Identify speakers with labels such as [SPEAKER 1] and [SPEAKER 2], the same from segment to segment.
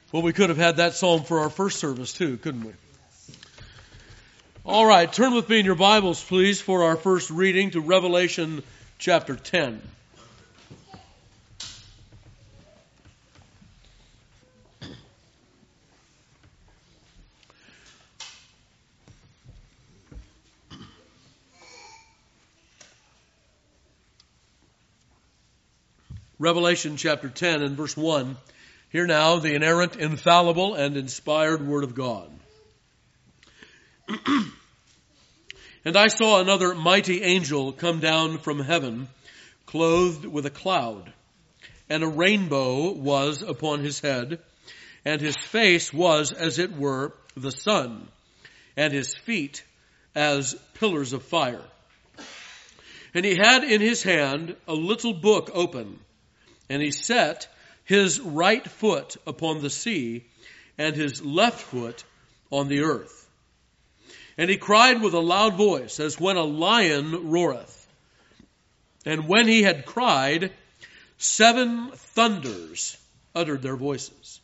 [SPEAKER 1] Well, we could have had that psalm for our first service too, couldn't we? All right, turn with me in your Bibles, please, for our first reading to Revelation chapter 10. Revelation chapter 10 and verse 1. Hear now the inerrant, infallible, and inspired Word of God. And I saw another mighty angel come down from heaven, clothed with a cloud, and a rainbow was upon his head, and his face was as it were the sun, and his feet as pillars of fire. And he had in his hand a little book open, and he set his right foot upon the sea, and his left foot on the earth. And he cried with a loud voice, as when a lion roareth. And when he had cried, 7 thunders uttered their voices.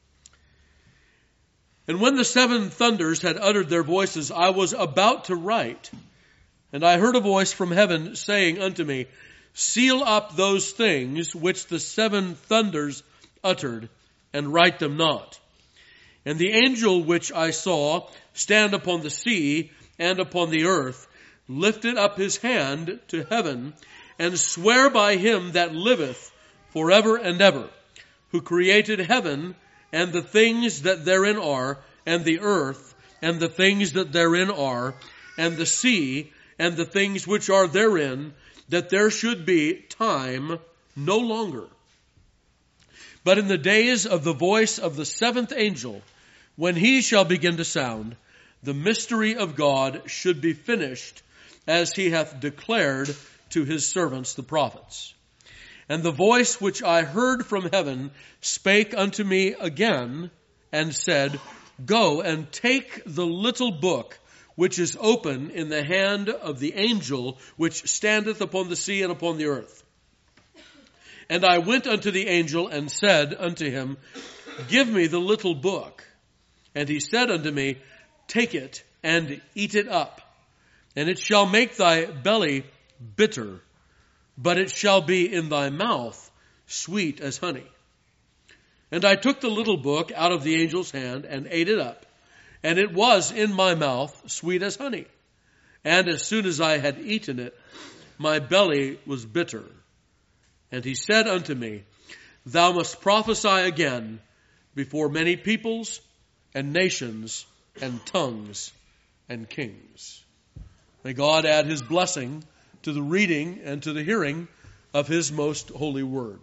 [SPEAKER 1] And when the 7 thunders had uttered their voices, I was about to write. And I heard a voice from heaven saying unto me, Seal up those things which the 7 thunders uttered, and write them not. And the angel which I saw stand upon the sea and upon the earth lifted up his hand to heaven, and sware by him that liveth forever and ever, who created heaven and the things that therein are, and the earth and the things that therein are, and the sea and the things which are therein, that there should be time no longer. But in the days of the voice of the 7th angel, when he shall begin to sound, the mystery of God should be finished, as he hath declared to his servants the prophets. And the voice which I heard from heaven spake unto me again, and said, Go and take the little book which is open in the hand of the angel which standeth upon the sea and upon the earth. And I went unto the angel and said unto him, Give me the little book. And he said unto me, Take it and eat it up, and it shall make thy belly bitter, but it shall be in thy mouth sweet as honey. And I took the little book out of the angel's hand and ate it up, and it was in my mouth sweet as honey. And as soon as I had eaten it, my belly was bitter. And he said unto me, Thou must prophesy again before many peoples and nations and tongues and kings. May God add his blessing to the reading and to the hearing of his most holy word.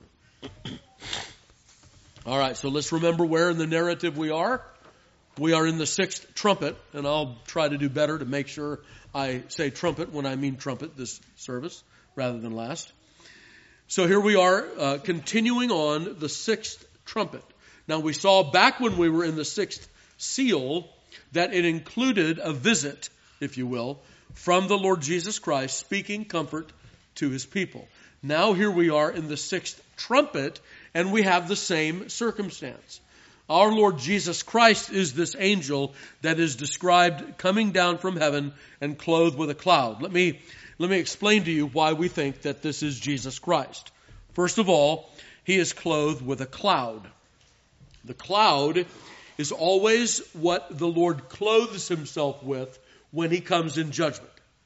[SPEAKER 1] All right, so let's remember where in the narrative we are. We are in the 6th trumpet, and I'll try to do better to make sure I say trumpet when I mean trumpet this service rather than last. So here we are continuing on the 6th trumpet. Now we saw back when we were in the 6th seal that it included a visit, if you will, from the Lord Jesus Christ speaking comfort to his people. Now here we are in the 6th trumpet, and we have the same circumstance. Our Lord Jesus Christ is this angel that is described coming down from heaven and clothed with a cloud. Let me explain to you why we think that this is Jesus Christ. First of all, he is clothed with a cloud. The cloud is always what the Lord clothes himself with when he comes in judgment.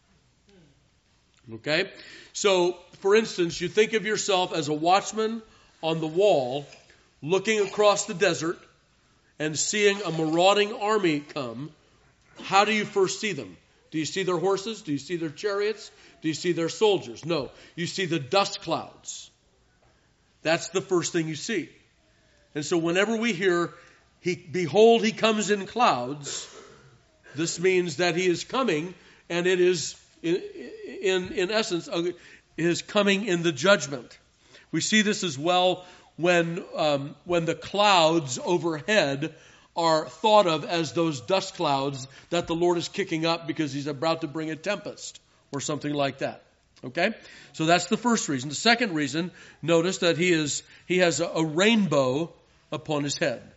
[SPEAKER 1] Okay? So, for instance, you think of yourself as a watchman on the wall looking across the desert and seeing a marauding army come. How do you first see them? Do you see their horses? Do you see their chariots? Do you see their soldiers? No. You see the dust clouds. That's the first thing you see. And so whenever we hear, behold, he comes in clouds, this means that he is coming, and it is, in essence, is coming in the judgment. We see this as well when the clouds overhead are thought of as those dust clouds that the Lord is kicking up because he's about to bring a tempest or something like that. Okay? So that's the first reason. The second reason, notice that he has a rainbow upon his head.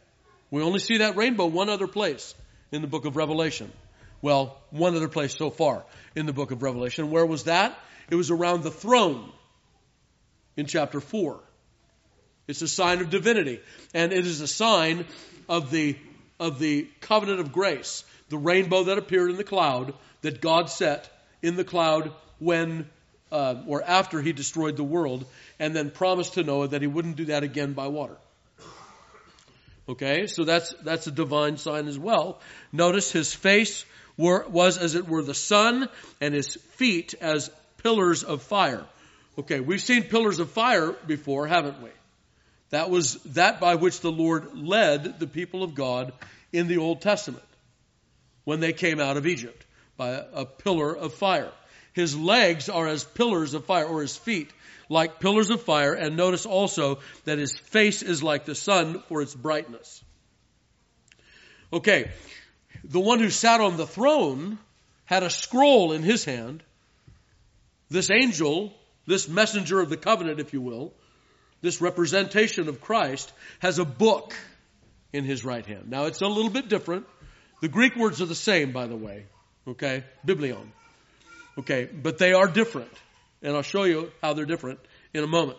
[SPEAKER 1] We only see that rainbow one other place in the book of Revelation. Well, one other place so far in the book of Revelation. Where was that? It was around the throne in chapter 4. It's a sign of divinity. And it is a sign of the covenant of grace. The rainbow that appeared in the cloud that God set in the cloud when or after he destroyed the world, and then promised to Noah that he wouldn't do that again by water. Okay, so that's a divine sign as well. Notice his face was as it were the sun, and his feet as pillars of fire. Okay, we've seen pillars of fire before, haven't we? That was that by which the Lord led the people of God in the Old Testament when they came out of Egypt, by a pillar of fire. His legs are as pillars of fire, or his feet like pillars of fire. And notice also that his face is like the sun for its brightness. Okay, the one who sat on the throne had a scroll in his hand. This angel, this messenger of the covenant, if you will, this representation of Christ, has a book in his right hand. Now, it's a little bit different. The Greek words are the same, by the way. Okay? Biblion. Okay, but they are different. And I'll show you how they're different in a moment.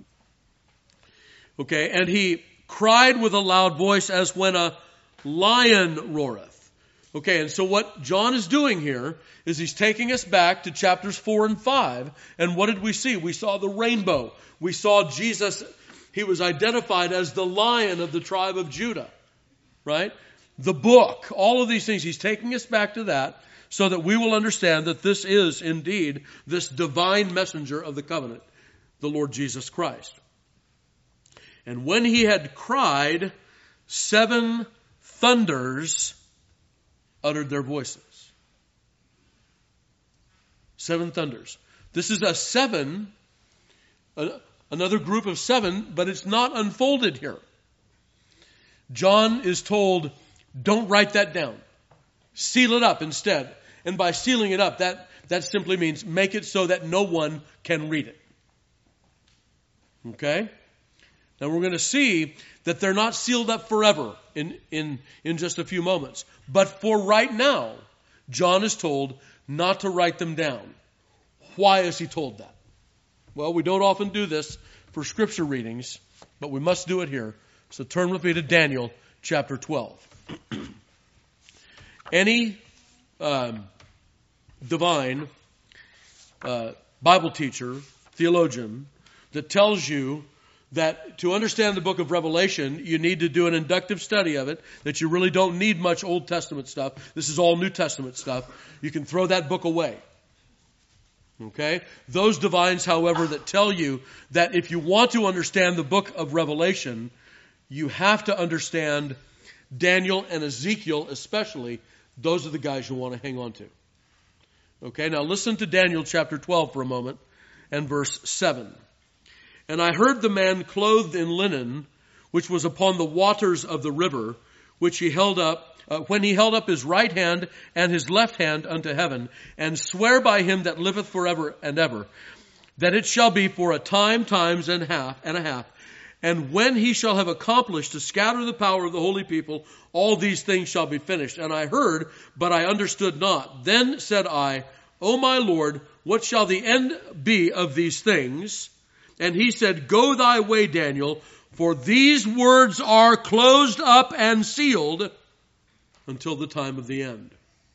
[SPEAKER 1] Okay, and he cried with a loud voice as when a lion roareth. Okay, and so what John is doing here is he's taking us back to chapters 4 and 5. And what did we see? We saw the rainbow. We saw Jesus. He was identified as the Lion of the tribe of Judah. Right? The book. All of these things. He's taking us back to that so that we will understand that this is indeed this divine messenger of the covenant, the Lord Jesus Christ. And when he had cried, 7 thunders uttered their voices. 7 thunders. This is a 7, another group of 7, but it's not unfolded here. John is told, don't write that down. Seal it up instead. And by sealing it up, that simply means make it so that no one can read it. Okay? Now we're going to see that they're not sealed up forever in just a few moments. But for right now, John is told not to write them down. Why is he told that? Well, we don't often do this for scripture readings, but we must do it here. So turn with me to Daniel chapter 12. Any divine Bible teacher, theologian, that tells you that to understand the book of Revelation, you need to do an inductive study of it, that you really don't need much Old Testament stuff. This is all New Testament stuff. You can throw that book away. Okay? Those divines, however, that tell you that if you want to understand the book of Revelation, you have to understand Daniel and Ezekiel especially. Those are the guys you want to hang on to. Okay, now listen to Daniel chapter 12 for a moment and verse 7. And I heard the man clothed in linen, which was upon the waters of the river, which he held up, when he held up his right hand and his left hand unto heaven, and swear by him that liveth forever and ever, that it shall be for a time, times and a half. And when he shall have accomplished to scatter the power of the holy people, all these things shall be finished. And I heard, but I understood not. Then said I, O my Lord, what shall the end be of these things? And he said, Go thy way, Daniel, for these words are closed up and sealed until the time of the end.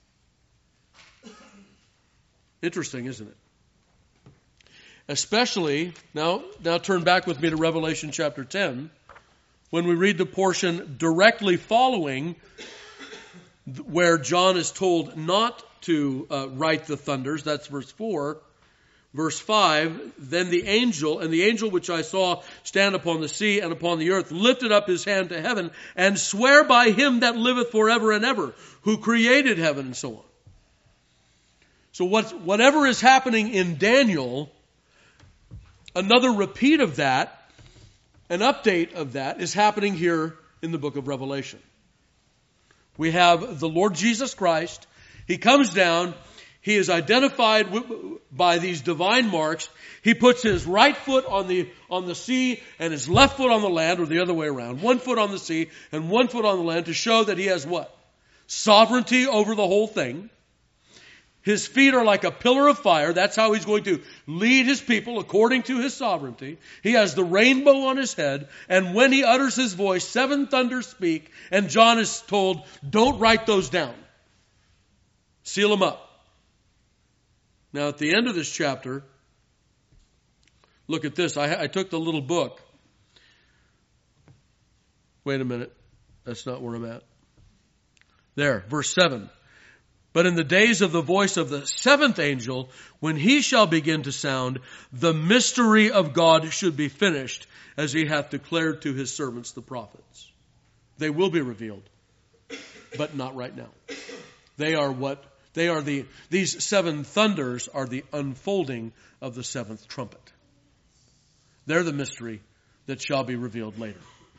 [SPEAKER 1] Interesting, isn't it? Especially, now turn back with me to Revelation chapter 10, when we read the portion directly following where John is told not to write the thunders. That's verse 4. Verse 5, then the angel which I saw stand upon the sea and upon the earth lifted up his hand to heaven and sware by him that liveth forever and ever, who created heaven, and so on. So whatever is happening in Daniel, another repeat of that, an update of that, is happening here in the book of Revelation. We have the Lord Jesus Christ. He comes down. He is identified by these divine marks. He puts his right foot on the sea and his left foot on the land, or the other way around. 1 foot on the sea and 1 foot on the land to show that he has what? Sovereignty over the whole thing. His feet are like a pillar of fire. That's how he's going to lead his people according to his sovereignty. He has the rainbow on his head. And when he utters his voice, 7 thunders speak. And John is told, don't write those down. Seal them up. Now at the end of this chapter, look at this. I took the little book. Wait a minute. That's not where I'm at. There, verse 7. But in the days of the voice of the 7th angel, when he shall begin to sound, the mystery of God should be finished, as he hath declared to his servants the prophets. They will be revealed, but not right now. These 7 thunders are the unfolding of the 7th trumpet. They're the mystery that shall be revealed later.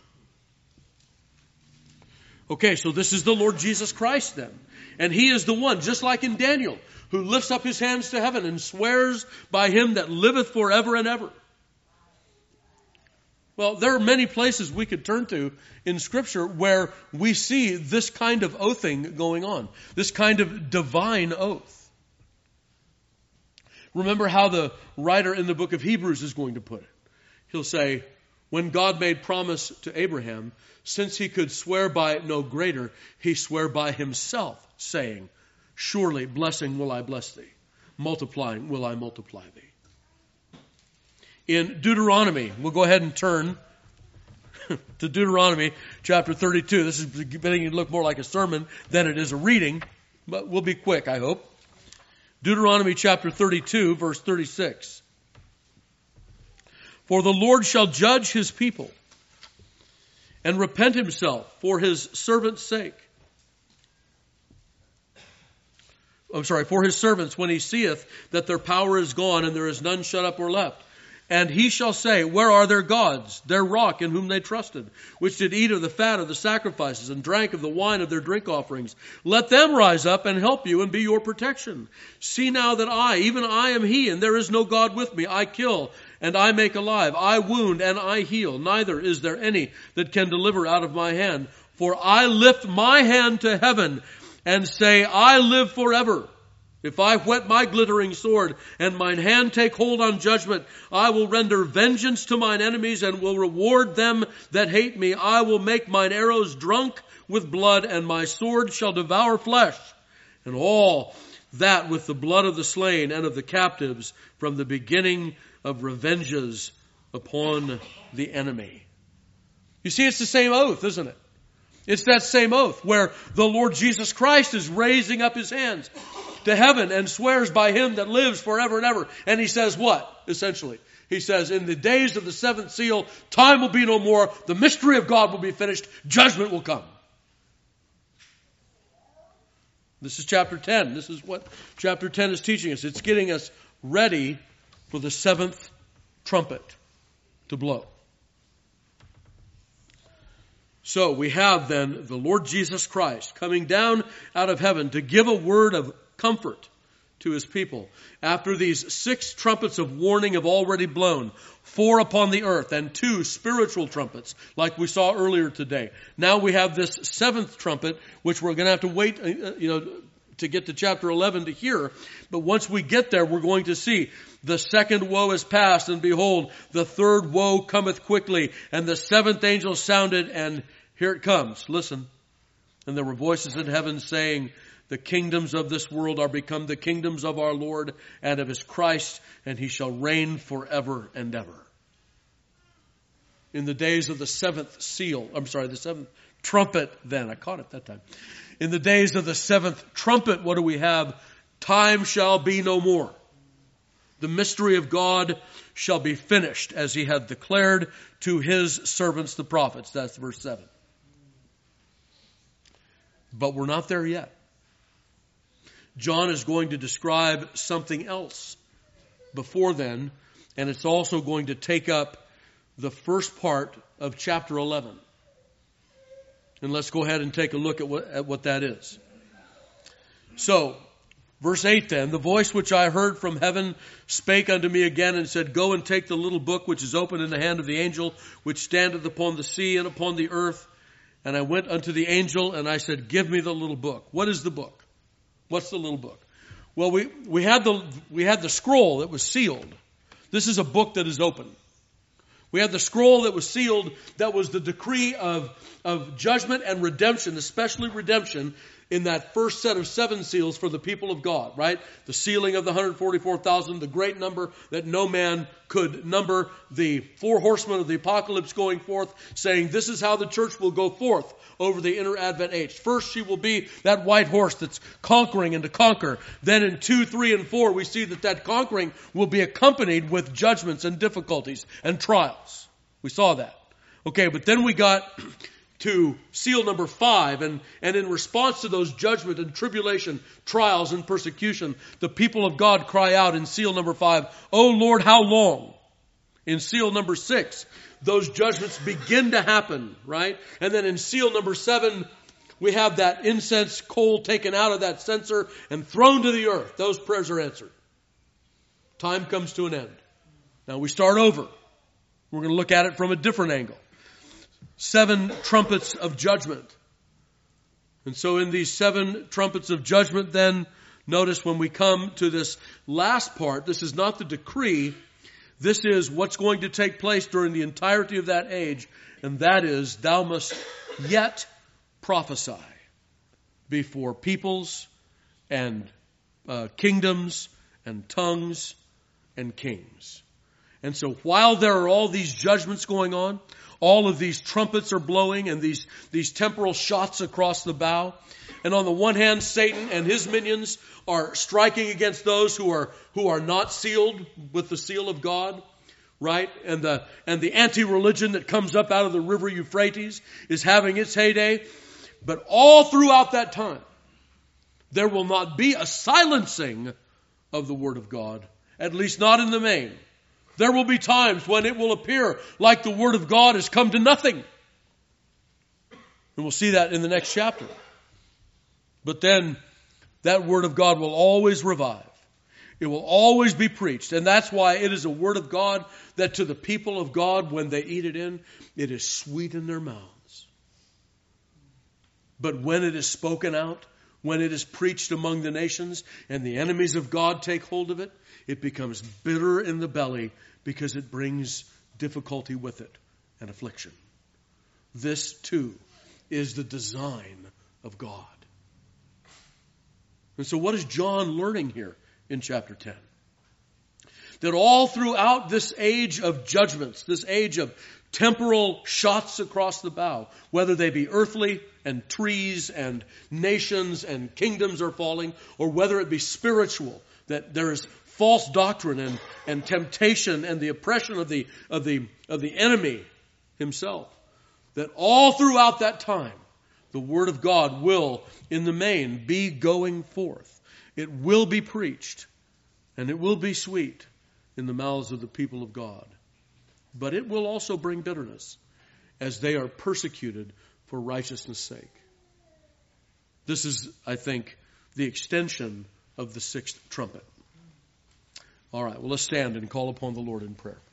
[SPEAKER 1] Okay, so this is the Lord Jesus Christ then. And he is the one, just like in Daniel, who lifts up his hands to heaven and swears by him that liveth forever and ever. Well, there are many places we could turn to in Scripture where we see this kind of oathing going on, this kind of divine oath. Remember how the writer in the book of Hebrews is going to put it. He'll say, when God made promise to Abraham, since he could swear by no greater, he sware by himself, saying, surely blessing will I bless thee, multiplying will I multiply thee. In Deuteronomy, we'll go ahead and turn to Deuteronomy chapter 32. This is beginning to look more like a sermon than it is a reading, but we'll be quick, I hope. Deuteronomy chapter 32, verse 36. For the Lord shall judge his people and repent himself for his servant's sake. For his servants, when he seeth that their power is gone and there is none shut up or left. And he shall say, where are their gods, their rock in whom they trusted, which did eat of the fat of the sacrifices and drank of the wine of their drink offerings? Let them rise up and help you and be your protection. See now that I, even I am he, and there is no God with me. I kill and I make alive. I wound and I heal. Neither is there any that can deliver out of my hand. For I lift my hand to heaven and say, I live forever. If I whet my glittering sword, and mine hand take hold on judgment, I will render vengeance to mine enemies, and will reward them that hate me. I will make mine arrows drunk with blood, and my sword shall devour flesh, and all that with the blood of the slain and of the captives, from the beginning of revenges upon the enemy. You see, it's the same oath, isn't it? It's that same oath where the Lord Jesus Christ is raising up his hands to heaven and swears by him that lives forever and ever. And he says what? Essentially, he says, in the days of the 7th seal, time will be no more. The mystery of God will be finished. Judgment will come. This is chapter 10. This is what chapter 10 is teaching us. It's getting us ready for the 7th trumpet to blow. So we have then the Lord Jesus Christ coming down out of heaven to give a word of comfort to his people. After these 6 trumpets of warning have already blown, 4 upon the earth and 2 spiritual trumpets, like we saw earlier today. Now we have this 7th trumpet, which we're going to have to wait, to get to chapter 11 to hear. But once we get there, we're going to see the 2nd woe is past, and behold, the 3rd woe cometh quickly, and the 7th angel sounded, and here it comes. Listen. And there were voices in heaven saying, the kingdoms of this world are become the kingdoms of our Lord and of his Christ, and he shall reign forever and ever. In the days of the 7th trumpet then. I caught it that time. In the days of the 7th trumpet, what do we have? Time shall be no more. The mystery of God shall be finished, as he hath declared to his servants the prophets. That's verse 7. But we're not there yet. John is going to describe something else before then, and it's also going to take up the first part of chapter 11. And let's go ahead and take a look at what that is. So, Verse 8 then, the voice which I heard from heaven spake unto me again and said, Go and take the little book which is open in the hand of the angel which standeth upon the sea and upon the earth. And I went unto the angel and I said, Give me the little book. What is the book? What's the little book? Well, we had the scroll that was sealed. This is a book that is open. We had the scroll that was sealed, that was the decree of judgment and redemption, especially redemption, in that first set of 7 seals for the people of God, right? The sealing of the 144,000, the great number that no man could number, the 4 horsemen of the apocalypse going forth, saying this is how the church will go forth over the inner Advent age. First, she will be that white horse that's conquering and to conquer. Then in 2, 3, and 4, we see that conquering will be accompanied with judgments and difficulties and trials. We saw that. Okay, but then we got to seal number 5, and in response to those judgment and tribulation, trials and persecution, the people of God cry out in seal number 5, O Lord, how long? In seal number 6, those judgments begin to happen, right? And then in seal number 7, we have that incense coal taken out of that censer and thrown to the earth. Those prayers are answered. Time comes to an end. Now we start over. We're going to look at it from a different angle. 7 trumpets of judgment. And so in these 7 trumpets of judgment, then, notice when we come to this last part, this is not the decree. This is what's going to take place during the entirety of that age. And that is, thou must yet prophesy before peoples and kingdoms and tongues and kings. And so while there are all these judgments going on, all of these trumpets are blowing and these temporal shots across the bow. And on the one hand, Satan and his minions are striking against those who are not sealed with the seal of God, right? And the anti-religion that comes up out of the river Euphrates is having its heyday. But all throughout that time, there will not be a silencing of the Word of God, at least not in the main. There will be times when it will appear like the Word of God has come to nothing. And we'll see that in the next chapter. But then that Word of God will always revive. It will always be preached. And that's why it is a Word of God that to the people of God, when they eat it in, it is sweet in their mouths. But when it is spoken out, when it is preached among the nations and the enemies of God take hold of it, it becomes bitter in the belly because it brings difficulty with it and affliction. This too is the design of God. And so what is John learning here in chapter 10? That all throughout this age of judgments, this age of temporal shots across the bow, whether they be earthly and trees and nations and kingdoms are falling, or whether it be spiritual, that there is false doctrine and temptation and the oppression of the enemy himself, that all throughout that time, the Word of God will, in the main, be going forth. It will be preached, and it will be sweet in the mouths of the people of God. But it will also bring bitterness as they are persecuted for righteousness' sake. This is, I think, the extension of the 6th trumpet. All right, well, let's stand and call upon the Lord in prayer.